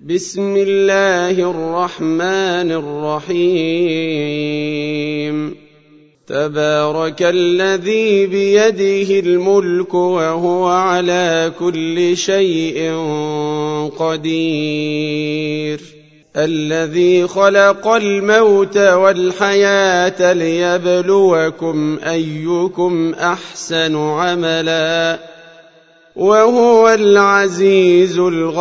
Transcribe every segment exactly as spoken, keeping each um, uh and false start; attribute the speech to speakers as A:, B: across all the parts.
A: بسم الله الرحمن الرحيم تبارك الذي بيده الملك وهو على كل شيء قدير الذي خلق الموت والحياة ليبلوكم أيكم أحسن عملا وهو العزيز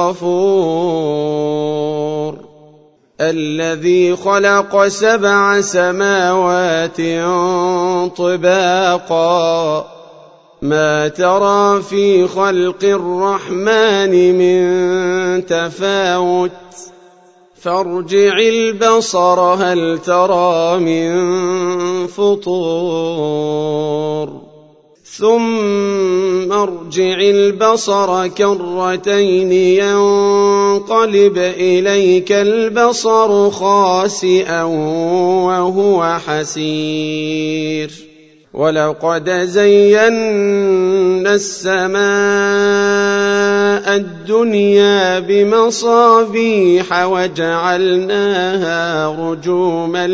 A: الغفور الذي خلق سبع سماوات طباقا ما ترى في خلق الرحمن من تفاوت فارجع البصر هل ترى من فطور ثم ارجع البصر كرتين ينقلب إليك البصر خاسئا وهو حسير ولقد زينا السماء الدنيا بمصابيح وجعلناها رجوما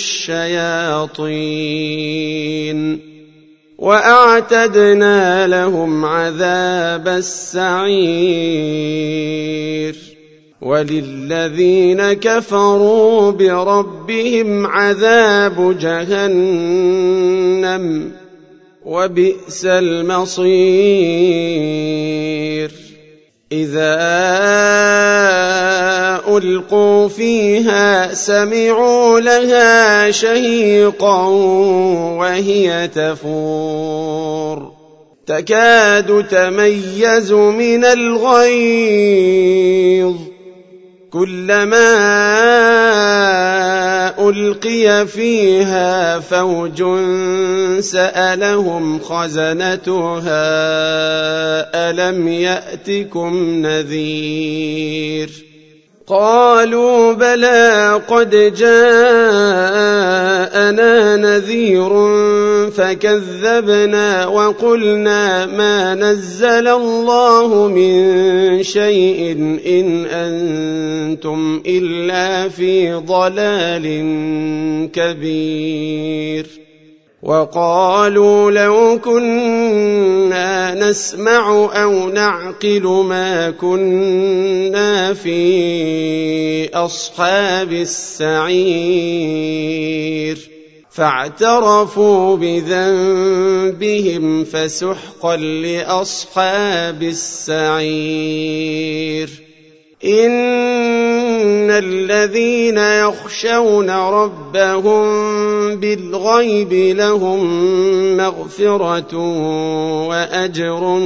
A: للشياطين وأعتدنا لهم عذاب السعير وللذين كفروا بربهم عذاب جهنم وبئس المصير إذا ألقوا فيها سمعوا لها شهيقا وهي تفور تكاد تميز من الغيظ كلما ألقي فيها فوج سألهم خزنتها ألم يأتكم نذير قالوا بلى قد جاءنا نذير فكذبنا وقلنا ما نزل الله من شيء إن أنتم إلا في ضلال كبير وقالوا لو كنا نسمع أو نعقل ما كنا في أصحاب السعير فاعترفوا بذنبهم فسحقا لأصحاب السعير إن الذين يخشون ربهم بالغيب لهم مغفرة وأجر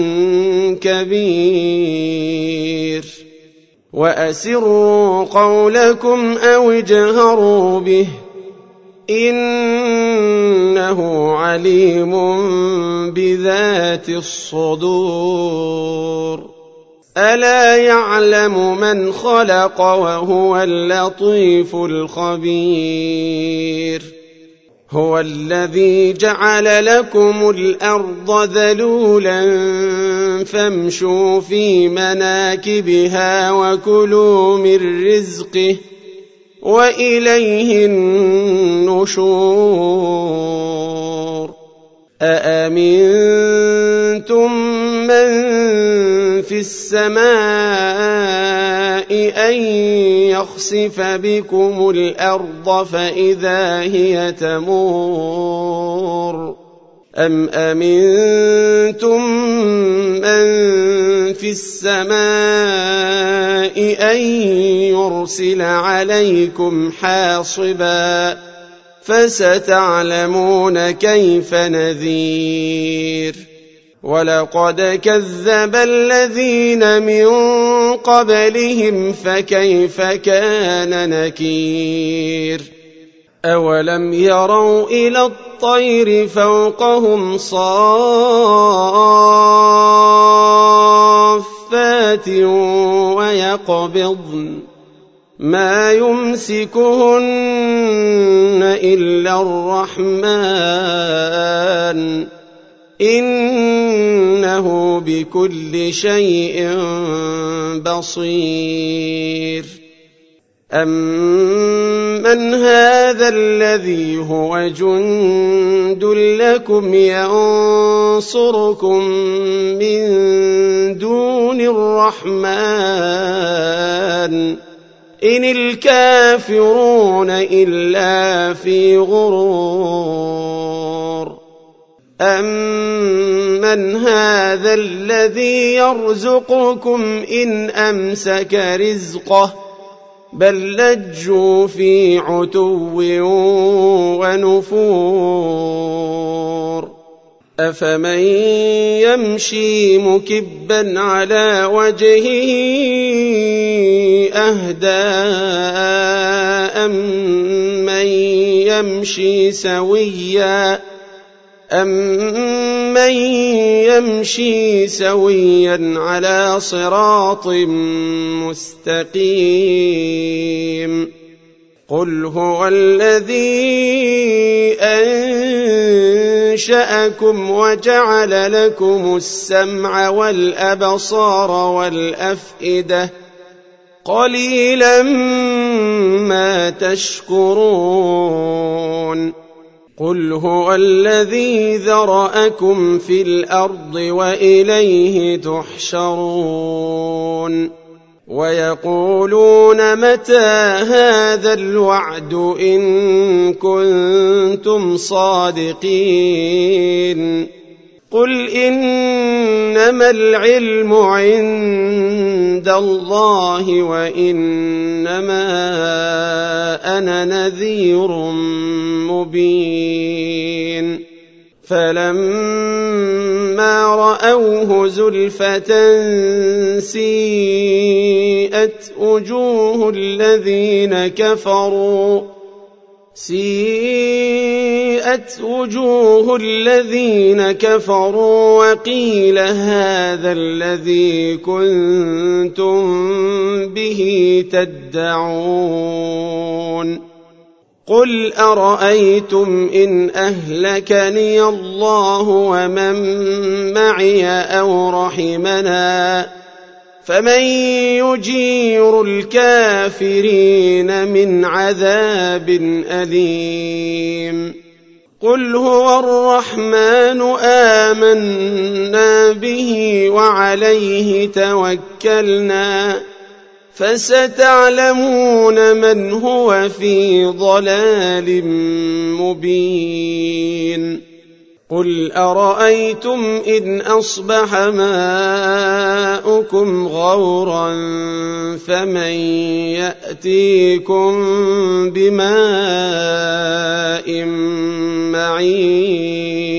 A: كبير وأسروا قولكم أو اجهروا به إنه عليم بذات الصدور ألا يعلم من خلق وهو اللطيف الخبير هو الذي جعل لكم الأرض ذلولا فامشوا في مناكبها وكلوا من رزقه وإليه النشور أأمنتم من في السماء أن يخسف بكم الأرض فإذا هي تمور أم أمنتم من في السماء أن يرسل عليكم حاصبا فستعلمون كيف نذير ولقد كذب الذين من قبلهم فكيف كان نكير أولم يروا إلى الطير فوقهم صافات ويقبضن ما يمسكهن إلا الرحمن إنه بكل شيء بصير أمن هذا الذي هو جند لكم ينصركم من دون الرحمن إن الكافرون إلا في غرور أمن هذا الذي يرزقكم إن أمسك رزقه بل لجوا في عتو ونفور أفمن يمشي مكبا على وجهه أهدى أمن يمشي سويا أمن يمشي سويا على صراط مستقيم قل هو الذي أنشأكم وجعل لكم السمع والأبصار والأفئدة قليلا ما تشكرون قل هو الذي ذرأكم في الأرض وإليه تحشرون ويقولون متى هذا الوعد إن كنتم صادقين قل إنما العلم عند الله وإنما أنا نذير مبين فلما رأوه زلفة سيئت وجوه الذين كفروا سيئت وجوه الذين كفروا وقيل هذا الذي كنتم به تدعون قل أرأيتم إن أهلكني الله ومن معي أو رحمنا فمن يجير الكافرين من عذاب أليم قل هو الرحمن آمنا به وعليه توكلنا فستعلمون من هو في ضلال مبين قل أرأيتم إن أصبح ماؤكم غورا فمن يأتيكم بماء معين